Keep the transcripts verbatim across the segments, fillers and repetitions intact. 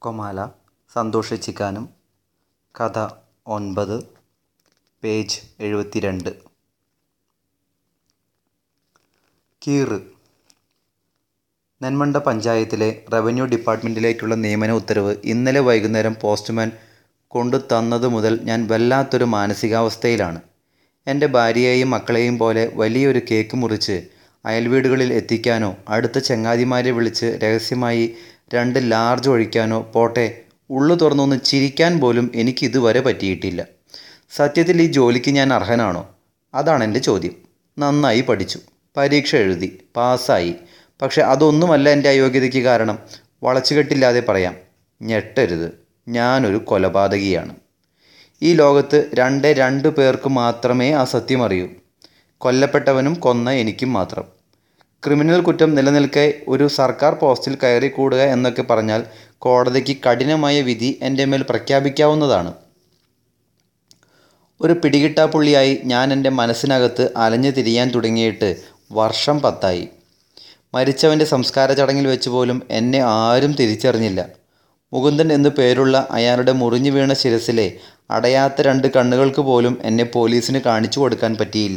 Comala സന്തോഷിച്ചിക്കാനം. കഥ ഒൻപത്, page എഴുപത്തിരണ്ട്. കീറ്. നെന്മണ്ട പഞ്ചായത്തിലെ റവന്യൂ ഡിപ്പാർട്ട്മെൻറ്റിലേക്കുള്ള നിയമന ഉത്തരവ് ഇന്നലെ വൈകുന്നേരം പോസ്റ്റ്മാൻ കൊണ്ടു തന്നതു മുതൽ ഞാൻ വല്ലാത്തൊരു മാനസികാവസ്ഥയിലാണ്. എൻ്റെ ഭാര്യയെയും മക്കളെയും പോലെ വലിയൊരു കേക്ക് മുറിച്ച് അയൽവീടുകളിൽ എത്തിക്കാനോ അടുത്ത ചങ്ങാതിമാരെ വിളിച്ച് രഹസ്യമായി രണ്ട് ലാർജ് ഒഴിക്കാനോ പോട്ടെ, ഉള്ളു തുറന്നൊന്ന് ചിരിക്കാൻ പോലും എനിക്കിതുവരെ പറ്റിയിട്ടില്ല. സത്യത്തിൽ ഈ ജോലിക്ക് ഞാൻ അർഹനാണോ? അതാണെൻ്റെ ചോദ്യം. നന്നായി പഠിച്ചു, പരീക്ഷ എഴുതി, പാസ്സായി. പക്ഷെ അതൊന്നുമല്ല എൻ്റെ അയോഗ്യതയ്ക്ക് കാരണം. വളച്ചുകെട്ടില്ലാതെ പറയാം, ഞെട്ടരുത്, ഞാനൊരു കൊലപാതകിയാണ്. ഈ ലോകത്ത് രണ്ടേ രണ്ട് പേർക്ക് മാത്രമേ ആ സത്യം അറിയൂ. കൊല്ലപ്പെട്ടവനും കൊന്ന എനിക്കും മാത്രം. ക്രിമിനൽ കുറ്റം നിലനിൽക്കെ ഒരു സർക്കാർ പോസ്റ്റിൽ കയറിക്കൂടുക എന്നൊക്കെ പറഞ്ഞാൽ കോടതിക്ക് കഠിനമായ വിധി എൻ്റെ മേൽ പ്രഖ്യാപിക്കാവുന്നതാണ്. ഒരു പിടികിട്ടാപ്പുള്ളിയായി ഞാൻ എൻ്റെ മനസ്സിനകത്ത് അലഞ്ഞു തിരിയാൻ തുടങ്ങിയിട്ട് വർഷം പത്തായി. മരിച്ചവൻ്റെ സംസ്കാര ചടങ്ങിൽ വെച്ച് പോലും എന്നെ ആരും തിരിച്ചറിഞ്ഞില്ല. മുകുന്ദൻ എന്നു പേരുള്ള അയാളുടെ മുറിഞ്ഞു വീണ ശിരസിലെ അടയാത്ത രണ്ട് കണ്ണുകൾക്ക് പോലും എന്നെ പോലീസിന് കാണിച്ചു കൊടുക്കാൻ പറ്റിയില്ല.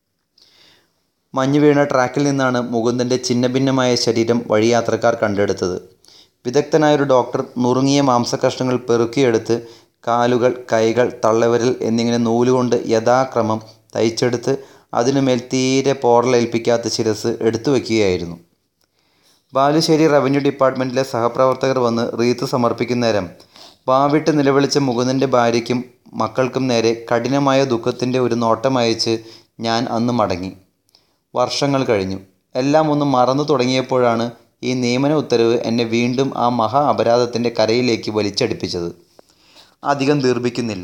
മഞ്ഞു വീണ ട്രാക്കിൽ നിന്നാണ് മുകുന്ദൻ്റെ ഛിന്നഭിന്നമായ ശരീരം വഴിയാത്രക്കാർ കണ്ടെടുത്തത്. വിദഗ്ധനായൊരു ഡോക്ടർ നുറുങ്ങിയ മാംസകഷ്ണങ്ങൾ പെറുക്കിയെടുത്ത് കാലുകൾ, കൈകൾ, തള്ളവിരൽ എന്നിങ്ങനെ നൂലുകൊണ്ട് യഥാക്രമം തയ്ച്ചെടുത്ത് അതിനുമേൽ തീരെ പോറലേൽപ്പിക്കാത്ത ശിരസ് എടുത്തു വയ്ക്കുകയായിരുന്നു. ബാലുശ്ശേരി റവന്യൂ ഡിപ്പാർട്ട്മെൻറ്റിലെ സഹപ്രവർത്തകർ വന്ന് റീത്ത് സമർപ്പിക്കുന്നേരം വാവിട്ട് നിലവിളിച്ച മുകുന്ദൻ്റെ ഭാര്യയ്ക്കും മക്കൾക്കും നേരെ കഠിനമായ ദുഃഖത്തിൻ്റെ ഒരു നോട്ടമയച്ച് ഞാൻ അന്ന് മടങ്ങി. വർഷങ്ങൾ കഴിഞ്ഞു. എല്ലാം ഒന്ന് മറന്നു തുടങ്ങിയപ്പോഴാണ് ഈ നിയമന ഉത്തരവ് എന്നെ വീണ്ടും ആ മഹാ അപരാധത്തിൻ്റെ കരയിലേക്ക് വലിച്ചടിപ്പിച്ചത്. അധികം ദീർഘിക്കുന്നില്ല.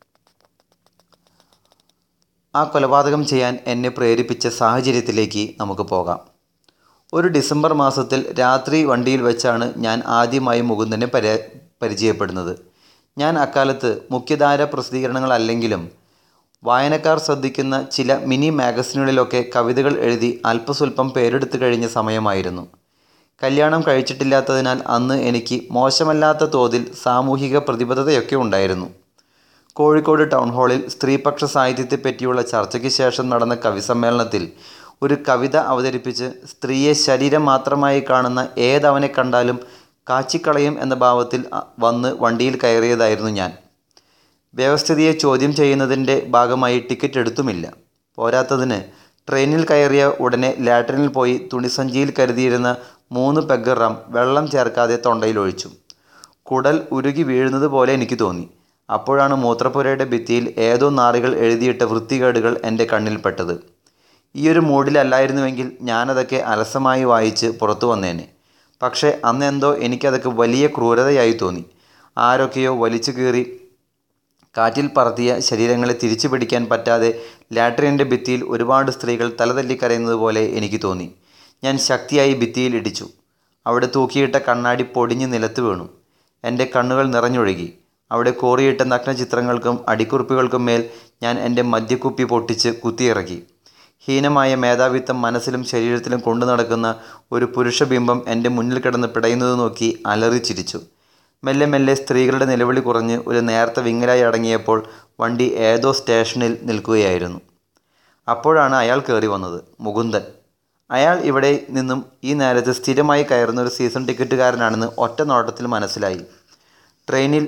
ആ കൊലപാതകം ചെയ്യാൻ എന്നെ പ്രേരിപ്പിച്ച സാഹചര്യത്തിലേക്ക് നമുക്ക് പോകാം. ഒരു ഡിസംബർ മാസത്തിൽ രാത്രി വണ്ടിയിൽ വെച്ചാണ് ഞാൻ ആദ്യമായി മുകുന്ദനെ പരി പരിചയപ്പെടുന്നത്. ഞാൻ അക്കാലത്ത് മുഖ്യധാര പ്രസിദ്ധീകരണങ്ങളല്ലെങ്കിലും വായനക്കാർ ശ്രദ്ധിക്കുന്ന ചില മിനി മാഗസിനുകളിലൊക്കെ കവിതകൾ എഴുതി അല്പസ്വല്പം പേരെടുത്തു കഴിഞ്ഞ സമയമായിരുന്നു. കല്യാണം കഴിച്ചിട്ടില്ലാത്തതിനാൽ അന്ന് എനിക്ക് മോശമല്ലാത്ത തോതിൽ സാമൂഹിക പ്രതിബദ്ധതയൊക്കെ ഉണ്ടായിരുന്നു. കോഴിക്കോട് ടൗൺ ഹാളിൽ സ്ത്രീപക്ഷ സാഹിത്യത്തെപ്പറ്റിയുള്ള ചർച്ചയ്ക്ക് ശേഷം നടന്ന കവിസമ്മേളനത്തിൽ ഒരു കവിത അവതരിപ്പിച്ച് സ്ത്രീയെ ശരീരം മാത്രമായി കാണുന്ന ഏതവനെ കണ്ടാലും കാച്ചിക്കളയും എന്ന ഭാവത്തിൽ വന്ന് വണ്ടിയിൽ കയറിയതായിരുന്നു ഞാൻ. വ്യവസ്ഥിതിയെ ചോദ്യം ചെയ്യുന്നതിൻ്റെ ഭാഗമായി ടിക്കറ്റ് എടുത്തുമില്ല. പോരാത്തതിന് ട്രെയിനിൽ കയറിയ ഉടനെ ലാട്രിനിൽ പോയി തുണിസഞ്ചിയിൽ കരുതിയിരുന്ന മൂന്ന് പെഗ് റം വെള്ളം ചേർക്കാതെ തൊണ്ടയിലൊഴിച്ചു. കുടൽ ഉരുകി വീഴുന്നത് പോലെ എനിക്ക് തോന്നി. അപ്പോഴാണ് മൂത്രപ്പുരയുടെ ഭിത്തിയിൽ ഏതോ നാറികൾ എഴുതിയിട്ട വൃത്തികേടുകൾ എൻ്റെ കണ്ണിൽപ്പെട്ടത്. ഈയൊരു മൂഡിലല്ലായിരുന്നുവെങ്കിൽ ഞാനതൊക്കെ അലസമായി വായിച്ച് പുറത്തു വന്നേനെ. പക്ഷേ അന്നെന്തോ എനിക്കതൊക്കെ വലിയ ക്രൂരതയായി തോന്നി. ആരൊക്കെയോ വലിച്ചു കീറി കാറ്റിൽ പറത്തിയ ശരീരങ്ങളെ തിരിച്ചു പിടിക്കാൻ പറ്റാതെ ലാട്രിൻ്റെ ഭിത്തിയിൽ ഒരുപാട് സ്ത്രീകൾ തലതല്ലി കരയുന്നത് പോലെ എനിക്ക് തോന്നി. ഞാൻ ശക്തിയായി ഭിത്തിയിൽ ഇടിച്ചു. അവിടെ തൂക്കിയിട്ട കണ്ണാടി പൊടിഞ്ഞ് നിലത്ത് വീണു. എൻ്റെ കണ്ണുകൾ നിറഞ്ഞൊഴുകി. അവിടെ കോറിയിട്ട നഗ്നചിത്രങ്ങൾക്കും അടിക്കുറിപ്പുകൾക്കും മേൽ ഞാൻ എൻ്റെ മദ്യക്കുപ്പി പൊട്ടിച്ച് കുത്തിയിറക്കി. ഹീനമായ മേധാവിത്വം മനസ്സിലും ശരീരത്തിലും കൊണ്ടു നടക്കുന്ന ഒരു പുരുഷബിംബം എൻ്റെ മുന്നിൽ കിടന്ന് പിടയുന്നത് നോക്കി അലറി ചിരിച്ചു. മെല്ലെ മെല്ലെ സ്ത്രീകളുടെ നിലവിളി കുറഞ്ഞ് ഒരു നേർത്ത വിങ്ങലായി അടങ്ങിയപ്പോൾ വണ്ടി ഏതോ സ്റ്റേഷനിൽ നിൽക്കുകയായിരുന്നു. അപ്പോഴാണ് അയാൾ കയറി വന്നത്, മുകുന്ദൻ. അയാൾ ഇവിടെ നിന്നും ഈ നേരത്ത് സ്ഥിരമായി കയറുന്ന ഒരു സീസൺ ടിക്കറ്റുകാരനാണെന്ന് ഒറ്റ നോട്ടത്തിൽ മനസ്സിലായി. ട്രെയിനിൽ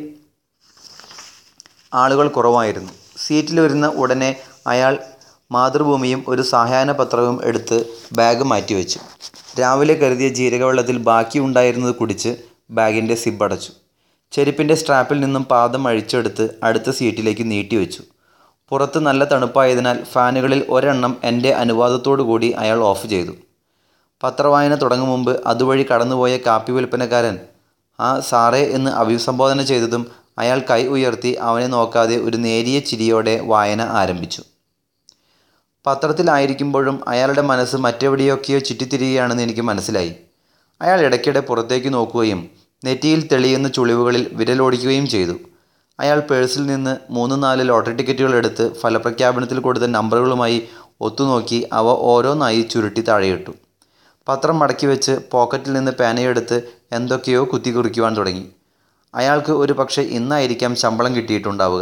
ആളുകൾ കുറവായിരുന്നു. സീറ്റിലിരുന്ന ഉടനെ അയാൾ മാതൃഭൂമിയും ഒരു സായാഹ്ന പത്രവും എടുത്ത് ബാഗ് മാറ്റിവെച്ചു. രാവിലെ കരുതിയ ജീരകവെള്ളത്തിൽ ബാക്കിയുണ്ടായിരുന്നത് കുടിച്ച് ബാഗിൻ്റെ സിബ് അടച്ചു. ചെരുപ്പിൻ്റെ സ്ട്രാപ്പിൽ നിന്നും പാദം അഴിച്ചെടുത്ത് അടുത്ത സീറ്റിലേക്ക് നീട്ടിവെച്ചു. പുറത്ത് നല്ല തണുപ്പായതിനാൽ ഫാനുകളിൽ ഒരെണ്ണം എൻ്റെ അനുവാദത്തോടു കൂടി അയാൾ ഓഫ് ചെയ്തു. പത്രവായന തുടങ്ങും മുമ്പ് അതുവഴി കടന്നുപോയ കാപ്പി വിൽപ്പനക്കാരൻ ആ സാറേ എന്ന് അഭിസംബോധന ചെയ്തതും അയാൾ കൈ ഉയർത്തി അവനെ നോക്കാതെ ഒരു നേരിയ ചിരിയോടെ വായന ആരംഭിച്ചു. പത്രത്തിലായിരിക്കുമ്പോഴും അയാളുടെ മനസ്സ് മറ്റെവിടെയൊക്കെയോ ചുറ്റിത്തിരിയുകയാണെന്ന് എനിക്ക് മനസ്സിലായി. അയാൾ ഇടയ്ക്കിടെ പുറത്തേക്ക് നോക്കുകയും നെറ്റിയിൽ തെളിയുന്ന ചുളിവുകളിൽ വിരലോടിക്കുകയും ചെയ്തു. അയാൾ പേഴ്സിൽ നിന്ന് മൂന്ന് നാല് ലോട്ടറി ടിക്കറ്റുകൾ എടുത്ത് ഫലപ്രഖ്യാപനത്തിൽ കൊടുത്ത നമ്പറുകളുമായി ഒത്തുനോക്കി അവ ഓരോന്നായി ചുരുട്ടി താഴെയിട്ടു. പത്രം മടക്കി വെച്ച് പോക്കറ്റിൽ നിന്ന് പേനയെടുത്ത് എന്തൊക്കെയോ കുത്തിക്കുറിക്കുവാൻ തുടങ്ങി. അയാൾക്ക് ഒരു പക്ഷേ ഇന്നായിരിക്കാം ശമ്പളം കിട്ടിയിട്ടുണ്ടാവുക.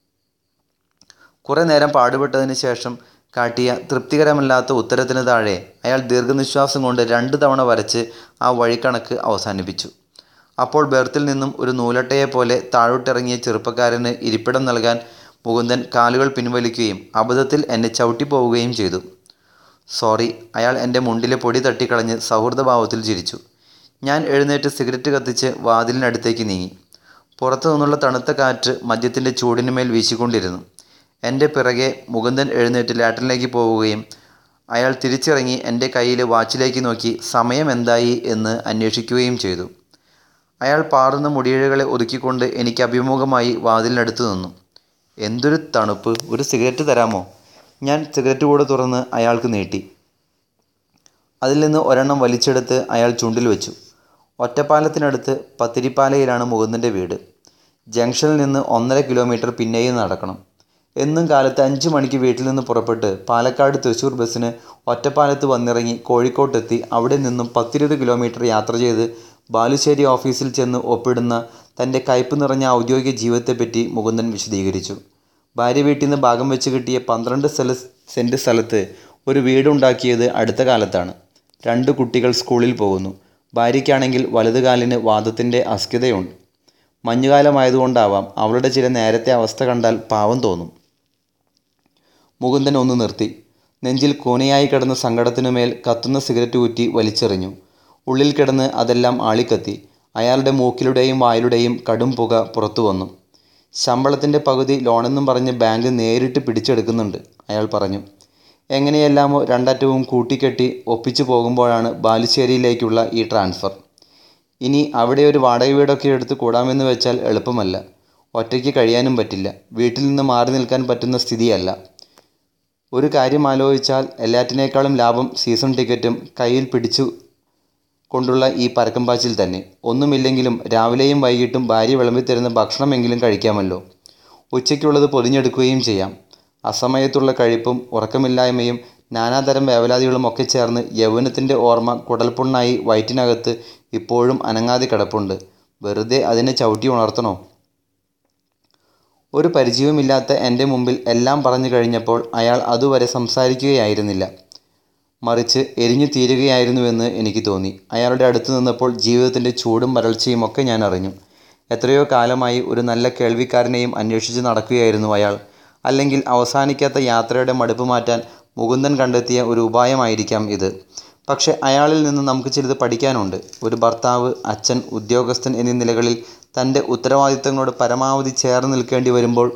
കുറേ നേരം പാടുപെട്ടതിന് ശേഷം കാട്ടിയ തൃപ്തികരമല്ലാത്ത ഉത്തരത്തിന് താഴെ അയാൾ ദീർഘനിശ്വാസം കൊണ്ട് രണ്ട് തവണ വരച്ച് ആ വഴിക്കണക്ക് അവസാനിപ്പിച്ചു. അപ്പോൾ ബെർത്തിൽ നിന്നും ഒരു നൂലട്ടയെപ്പോലെ താഴോട്ടിറങ്ങിയ ചെറുപ്പക്കാരന് ഇരിപ്പിടം നൽകാൻ മുകുന്ദൻ കാലുകൾ പിൻവലിക്കുകയും അബദ്ധത്തിൽ എന്നെ ചവിട്ടിപ്പോവുകയും ചെയ്തു. സോറി. അയാൾ എൻ്റെ മുണ്ടിലെ പൊടി തട്ടിക്കളഞ്ഞ് സൗഹൃദഭാവത്തിൽ ചിരിച്ചു. ഞാൻ എഴുന്നേറ്റ് സിഗരറ്റ് കത്തിച്ച് വാതിലിനടുത്തേക്ക് നീങ്ങി. പുറത്തു നിന്നുള്ള തണുത്ത കാറ്റ് മദ്യത്തിൻ്റെ ചൂടിനുമേൽ വീശിക്കൊണ്ടിരുന്നു. എൻ്റെ പിറകെ മുകുന്ദൻ എഴുന്നേറ്റ് ലാട്രിനിലേക്ക് പോവുകയും അയാൾ തിരിച്ചിറങ്ങി എൻ്റെ കയ്യിലെ വാച്ചിലേക്ക് നോക്കി സമയം എന്തായി എന്ന് അന്വേഷിക്കുകയും ചെയ്തു. അയാൾ പാറുന്ന മുടിയിഴകളെ ഒതുക്കിക്കൊണ്ട് എനിക്ക് അഭിമുഖമായി വാതിലിനടുത്ത് നിന്നു. എന്തൊരു തണുപ്പ്! ഒരു സിഗരറ്റ് തരാമോ? ഞാൻ സിഗരറ്റ് കൂടെ തുറന്ന് അയാൾക്ക് നീട്ടി. അതിൽ നിന്ന് ഒരെണ്ണം വലിച്ചെടുത്ത് അയാൾ ചുണ്ടിൽ വെച്ചു. ഒറ്റപ്പാലത്തിനടുത്ത് പത്തിരിപ്പാലയിലാണ് മുകുന്ദൻ്റെ വീട്. ജംഗ്ഷനിൽ നിന്ന് ഒന്നര കിലോമീറ്റർ പിന്നെയും നടക്കണം. എന്നും കാലത്ത് അഞ്ച് മണിക്ക് വീട്ടിൽ നിന്ന് പുറപ്പെട്ട് പാലക്കാട് തൃശ്ശൂർ ബസ്സിന് ഒറ്റപ്പാലത്ത് വന്നിറങ്ങി കോഴിക്കോട്ടെത്തി അവിടെ നിന്നും പത്തിരുപത് കിലോമീറ്റർ യാത്ര ചെയ്ത് ബാലുശ്ശേരി ഓഫീസിൽ ചെന്ന് ഒപ്പിടുന്ന തൻ്റെ കയ്പ് നിറഞ്ഞ ഔദ്യോഗിക ജീവിതത്തെപ്പറ്റി മുകുന്ദൻ വിശദീകരിച്ചു. ഭാര്യ വീട്ടിൽ നിന്ന് ഭാഗം വെച്ച് കിട്ടിയ പന്ത്രണ്ട് സ്ഥല സെൻറ്റ് സ്ഥലത്ത് ഒരു വീടുണ്ടാക്കിയത് അടുത്ത കാലത്താണ്. രണ്ട് കുട്ടികൾ സ്കൂളിൽ പോകുന്നു. ഭാര്യയ്ക്കാണെങ്കിൽ വലതുകാലിന് വാദത്തിൻ്റെ അസ്കിതയുണ്ട്. മഞ്ഞുകാലമായതുകൊണ്ടാവാം അവളുടെ ചില നേരത്തെ അവസ്ഥ കണ്ടാൽ പാവം തോന്നും. മുകുന്ദൻ ഒന്ന് നിർത്തി. നെഞ്ചിൽ കൂനയായി കിടന്ന സങ്കടത്തിനുമേൽ കത്തുന്ന സിഗരറ്റ് കുറ്റി വലിച്ചെറിഞ്ഞു. ഉള്ളിൽ കിടന്ന് അതെല്ലാം ആളിക്കത്തി. അയാളുടെ മൂക്കിലുടെയും വായിലുടെയും കടും പുക പുറത്തു വന്നു. ശമ്പളത്തിൻ്റെ പകുതി ലോണെന്നും പറഞ്ഞ് ബാങ്ക് നേരിട്ട് പിടിച്ചെടുക്കുന്നുണ്ട്, അയാൾ പറഞ്ഞു. എങ്ങനെയെല്ലാമോ രണ്ടറ്റവും കൂട്ടിക്കെട്ടി ഒപ്പിച്ചു പോകുമ്പോഴാണ് ബാലുശ്ശേരിയിലേക്കുള്ള ഈ ട്രാൻസ്ഫർ. ഇനി അവിടെ ഒരു വാടക വീടൊക്കെ എടുത്ത് കൂടാമെന്ന് വെച്ചാൽ എളുപ്പമല്ല. ഒറ്റയ്ക്ക് കഴിയാനും പറ്റില്ല. വീട്ടിൽ നിന്ന് മാറി നിൽക്കാൻ പറ്റുന്ന സ്ഥിതിയല്ല. ഒരു കാര്യം ആലോചിച്ചാൽ എല്ലാറ്റിനേക്കാളും ലാഭം സീസൺ ടിക്കറ്റും കയ്യിൽ പിടിച്ചു കൊണ്ടുള്ള ഈ പരക്കം പാച്ചിൽ തന്നെ. ഒന്നുമില്ലെങ്കിലും രാവിലെയും വൈകിട്ടും ഭാര്യ വിളമ്പിത്തരുന്ന ഭക്ഷണമെങ്കിലും കഴിക്കാമല്ലോ. ഉച്ചയ്ക്കുള്ളത് പൊതിഞ്ഞെടുക്കുകയും ചെയ്യാം. അസമയത്തുള്ള കഴിപ്പും ഉറക്കമില്ലായ്മയും നാനാതരം വേവലാതികളും ഒക്കെ ചേർന്ന് യൗവനത്തിൻ്റെ ഓർമ്മ കുടൽപ്പുണ്ണായി വയറ്റിനകത്ത് ഇപ്പോഴും അനങ്ങാതെ കിടപ്പുണ്ട്. വെറുതെ അതിനെ ചവിട്ടി ഉണർത്തണോ? ഒരു പരിചയവുമില്ലാത്ത എൻ്റെ മുമ്പിൽ എല്ലാം പറഞ്ഞു കഴിഞ്ഞപ്പോൾ അയാൾ അതുവരെ സംസാരിക്കുകയായിരുന്നില്ല. മറിച്ച് എരിഞ്ഞു തീരുകയായിരുന്നുവെന്ന് എനിക്ക് തോന്നി. അയാളുടെ അടുത്ത് നിന്നപ്പോൾ ജീവിതത്തിൻ്റെ ചൂടും വരൾച്ചയും ഒക്കെ ഞാൻ അറിഞ്ഞു. എത്രയോ കാലമായി ഒരു നല്ല കേൾവിക്കാരനെയും അന്വേഷിച്ച് നടക്കുകയായിരുന്നു അയാൾ. അല്ലെങ്കിൽ അവസാനിക്കാത്ത യാത്രയുടെ മടുപ്പ് മാറ്റാൻ മുകുന്ദൻ കണ്ടെത്തിയ ഒരു ഉപായമായിരിക്കാം ഇത്. പക്ഷെ അയാളിൽ നിന്ന് നമുക്ക് ചിലത് പഠിക്കാനുണ്ട്. ഒരു ഭർത്താവ്, അച്ഛൻ, ഉദ്യോഗസ്ഥൻ എന്നീ നിലകളിൽ തൻ്റെ ഉത്തരവാദിത്തങ്ങളോട് പരമാവധി ചേർന്ന് നിൽക്കേണ്ടി വരുമ്പോൾ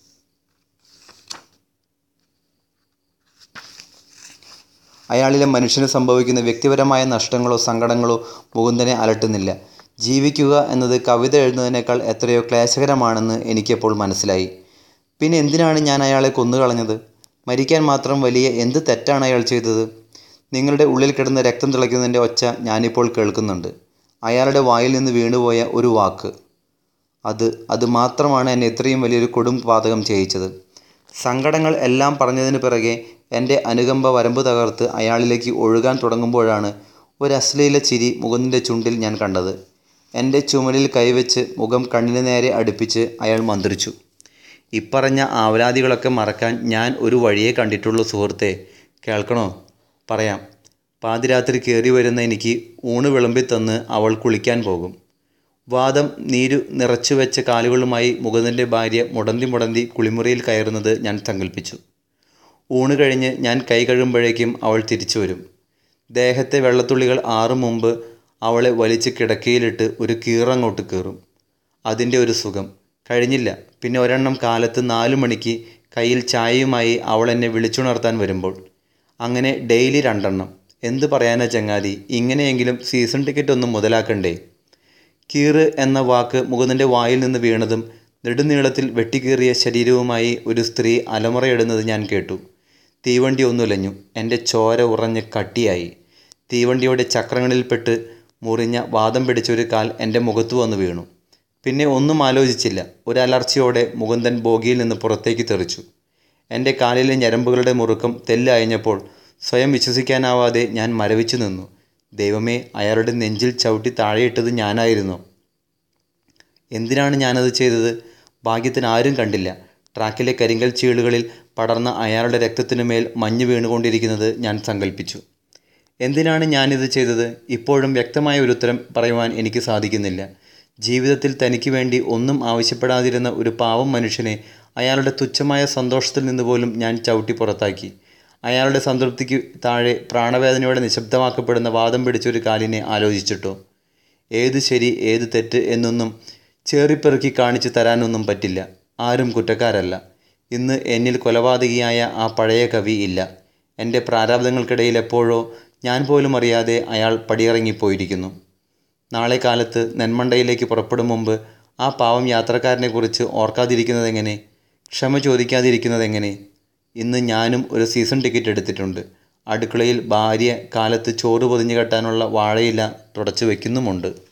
അയാളിലെ മനുഷ്യന് സംഭവിക്കുന്ന വ്യക്തിപരമായ നഷ്ടങ്ങളോ സങ്കടങ്ങളോ മുകുന്ദനെ അലട്ടുന്നില്ല. ജീവിക്കുക എന്നത് കവിത എഴുതുന്നതിനേക്കാൾ എത്രയോ ക്ലേശകരമാണെന്ന് എനിക്കെപ്പോൾ മനസ്സിലായി. പിന്നെ എന്തിനാണ് ഞാൻ അയാളെ കൊന്നുകളഞ്ഞത്? മരിക്കാൻ മാത്രം വലിയ എന്ത് തെറ്റാണ് അയാൾ ചെയ്തത്? നിങ്ങളുടെ ഉള്ളിൽ കിടന്ന് രക്തം തിളയ്ക്കുന്നതിൻ്റെ ഒച്ച ഞാനിപ്പോൾ കേൾക്കുന്നുണ്ട്. അയാളുടെ വായിൽ നിന്ന് വീണുപോയ ഒരു വാക്ക്, അത് അത് മാത്രമാണ് എന്നെ ഇത്രയും വലിയൊരു കൊടും പാതകം ചെയ്യിച്ചത്. സങ്കടങ്ങൾ എല്ലാം പറഞ്ഞതിന് പിറകെ എൻ്റെ അനുകമ്പ വരമ്പ് തകർത്ത് അയാളിലേക്ക് ഒഴുകാൻ തുടങ്ങുമ്പോഴാണ് ഒരു അശ്ലീല ചിരി മുകുന്ദൻ്റെ ചുണ്ടിൽ ഞാൻ കണ്ടത്. എൻ്റെ ചുമലിൽ കൈവച്ച് മുഖം കണ്ണിന് നേരെ അടുപ്പിച്ച് അയാൾ മന്ത്രിച്ചു. ഇപ്പറഞ്ഞ ആവലാതികളൊക്കെ മറക്കാൻ ഞാൻ ഒരു വഴിയേ കണ്ടിട്ടുള്ളൂ സുഹൃത്തെ. കേൾക്കണോ? പറയാം. പാതിരാത്രി കയറി വരുന്ന എനിക്ക് ഊണ് വിളമ്പിത്തന്ന് അവൾ കുളിക്കാൻ പോകും. വാദം നീരു നിറച്ചു വെച്ച കാലുകളുമായി മുകുന്ദൻ്റെ ഭാര്യ മുടന്തി മുടന്തി കുളിമുറിയിൽ കയറുന്നത് ഞാൻ സങ്കല്പിച്ചു. ഊണ് കഴിഞ്ഞ് ഞാൻ കൈ കഴുകുമ്പോഴേക്കും അവൾ തിരിച്ചു വരും. ദേഹത്തെ വെള്ളത്തുള്ളികൾ ആറും മുമ്പ് അവളെ വലിച്ച് കിടക്കയിലിട്ട് ഒരു കീറങ്ങോട്ട് കീറും. അതിൻ്റെ ഒരു സുഖം കഴിഞ്ഞില്ല. പിന്നെ ഒരെണ്ണം കാലത്ത് നാലു മണിക്ക് കയ്യിൽ ചായയുമായി അവൾ എന്നെ വിളിച്ചുണർത്താൻ വരുമ്പോൾ. അങ്ങനെ ഡെയിലി രണ്ടെണ്ണം. എന്ത് പറയാനാ ചങ്ങാതി, ഇങ്ങനെയെങ്കിലും സീസൺ ടിക്കറ്റ് ഒന്നും മുതലാക്കണ്ടേ? കീറ് എന്ന വാക്ക് മുകുന്ദൻ്റെ വായിൽ നിന്ന് വീണതും നെടുനീളത്തിൽ വെട്ടിക്കീറിയ ശരീരവുമായി ഒരു സ്ത്രീ അലമുറയിടുന്നത് ഞാൻ കേട്ടു. തീവണ്ടി ഒന്നുലഞ്ഞു. എൻ്റെ ചോര ഉറഞ്ഞ് കട്ടിയായി. തീവണ്ടിയുടെ ചക്രങ്ങളിൽപ്പെട്ട് മുറിഞ്ഞ വാദം പിടിച്ചൊരു കാൽ എൻ്റെ മുഖത്ത് വന്ന് വീണു. പിന്നെ ഒന്നും ആലോചിച്ചില്ല. ഒരലർച്ചയോടെ മുകുന്ദൻ ബോഗിയിൽ നിന്ന് പുറത്തേക്ക് തെറിച്ചു. എൻ്റെ കാലിലെ ഞരമ്പുകളുടെ മുറുക്കം തെല്ല് അയഞ്ഞപ്പോൾ സ്വയം വിശ്വസിക്കാനാവാതെ ഞാൻ മരവിച്ചു നിന്നു. ദൈവമേ, അയാളുടെ നെഞ്ചിൽ ചവിട്ടി താഴെയിട്ടത് ഞാനായിരുന്നു. എന്തിനാണ് ഞാനത് ചെയ്തത്? ഭാഗ്യത്തിന് ആരും കണ്ടില്ല. ട്രാക്കിലെ കരിങ്കൽ ചീളുകളിൽ പടർന്ന അയാളുടെ രക്തത്തിനുമേൽ മഞ്ഞ് വീണുകൊണ്ടിരിക്കുന്നത് ഞാൻ സങ്കല്പിച്ചു. എന്തിനാണ് ഞാനിത് ചെയ്തത്? ഇപ്പോഴും വ്യക്തമായ ഒരു ഉത്തരം പറയുവാൻ എനിക്ക് സാധിക്കുന്നില്ല. ജീവിതത്തിൽ തനിക്ക് വേണ്ടി ഒന്നും ആവശ്യപ്പെടാതിരുന്ന ഒരു പാവം മനുഷ്യനെ അയാളുടെ തുച്ഛമായ സന്തോഷത്തിൽ നിന്ന് പോലും ഞാൻ ചവിട്ടി പുറത്താക്കി. അയാളുടെ സംതൃപ്തിക്ക് താഴെ പ്രാണവേദനയോടെ നിശബ്ദമാക്കപ്പെടുന്ന വാദം പിടിച്ചൊരു കാലിനെ ആലോചിച്ചിട്ടോ? ഏത് ശരി ഏത് തെറ്റ് എന്നൊന്നും ചേറിപ്പെറുക്കി കാണിച്ചു തരാനൊന്നും പറ്റില്ല. ആരും കുറ്റക്കാരല്ല. ഇന്ന് എന്നിൽ കൊലപാതകിയായ ആ പഴയ കവി ഇല്ല. എൻ്റെ പ്രാരാബ്ദങ്ങൾക്കിടയിൽ എപ്പോഴോ ഞാൻ പോലും അറിയാതെ അയാൾ പടിയിറങ്ങിപ്പോയിരിക്കുന്നു. നാളെ കാലത്ത് നെന്മണ്ടയിലേക്ക് പുറപ്പെടും മുമ്പ് ആ പാവം യാത്രക്കാരനെക്കുറിച്ച് ഓർക്കാതിരിക്കുന്നതെങ്ങനെ? ക്ഷമ ചോദിക്കാതിരിക്കുന്നതെങ്ങനെ? ഇന്ന് ഞാനും ഒരു സീസൺ ടിക്കറ്റ് എടുത്തിട്ടുണ്ട്. അടുക്കളയിൽ ഭാര്യ കാലത്ത് ചോറ് പൊതിഞ്ഞു കെട്ടാനുള്ള വാഴയില തുടച്ചു വയ്ക്കുന്നുമുണ്ട്.